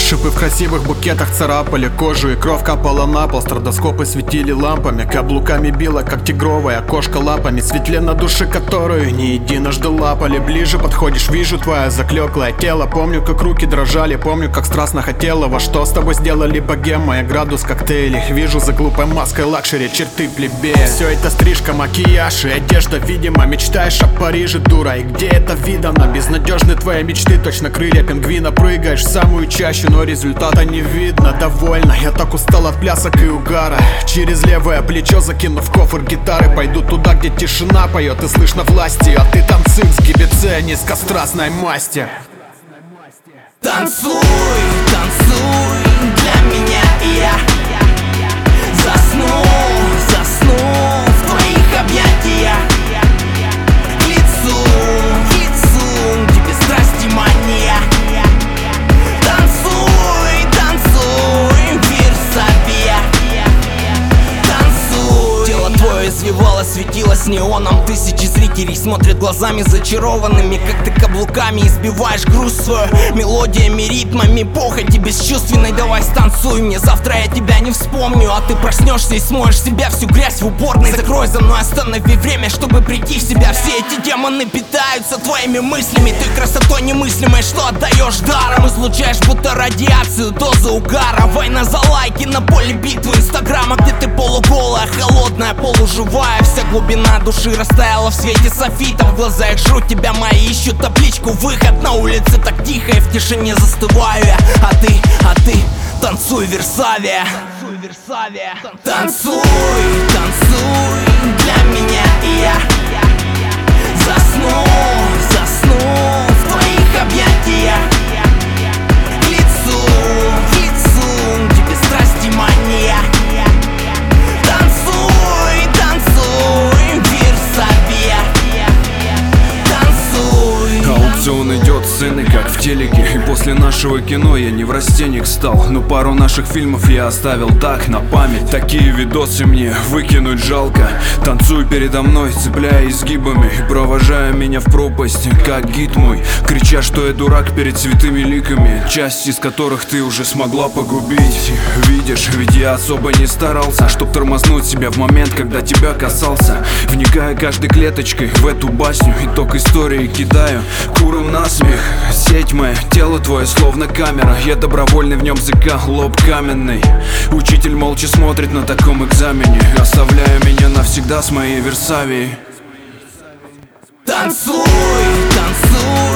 Шипы в красивых букетах царапали кожу, и кровь капала на пол. Страдоскопы светили лампами, каблуками била, как тигровая кошка лапами. Светле на душе, которую не единожды лапали. Ближе подходишь, вижу твое заклеклое тело. Помню, как руки дрожали, помню, как страстно хотела. Во что с тобой сделали богема и градус коктейлей. Вижу за глупой маской лакшери черты плебея. Все это стрижка, макияж и одежда, видимо. Мечтаешь о Париже, дура, и где это видано? Безнадежны твои мечты, точно крылья пингвина. Прыгаешь в самую чащу, но результата не видно. Довольно, я так устал от плясок и угара. Через левое плечо закинув кофр гитары, пойду туда, где тишина поет и слышно власти. А ты танцуй с гибице низкострастной масти. Танцуй, танцуй для меня, и я засну, засну в твоих объятиях. К лицу, тебе страсти мания. Танцуй, танцуй, Версавия. Танцуй. Тело твое извивалось, светилось неоном. Тысячи зрителей смотрят глазами зачарованными, как ты каблуками избиваешь грусть свою мелодиями, ритмами, похоти бесчувственной. Давай станцуй мне, завтра я тебя не вспомню, а ты проснешься и смоешь с себя всю грязь в уборной. Закрой за мной, останови время, чтобы прийти в себя. Все эти демоны питаются твоими мыслями. Ты красотой немыслимой, что отдаешь даром. Излучаешь будто радиацию, дозу угара. Война за лайки на поле битвы инстаграма, где ты полуголая, холодная, полуживая. Вся глубина души растаяла в свете софита. В глазах жрут тебя мои, ищут табличку выход. На улице так тихо, и в тишине застываю я. А ты, танцуй, Версавия. Танцуй, танцуй для меня, и я засну, засну в твоих объятиях. К лицу, тебе страсти мания. Танцуй, танцуй, Версавия. Аукцион идет, сцены как в телеке. И после нашего кино я не в растенек стал, но пару наших фильмов я оставил так, на память. Такие видосы мне выкинуть жалко. Танцуй передо мной, цепляя изгибами, и провожая меня в пропасть, как гид мой, крича, что я дурак перед святыми ликами, часть из которых ты уже смогла погубить. Видишь, ведь я особо не старался, чтоб тормознуть себя в момент, когда тебя касался. Вникая каждой клеточкой в эту басню, итог истории кидаю куром на смех. Сеть моя, тело твое словно камера, я добровольный в нем ЗК, лоб каменный. Учитель молча смотрит на таком экзамене, оставляя меня навсегда с моей Версавией. Танцуй, танцуй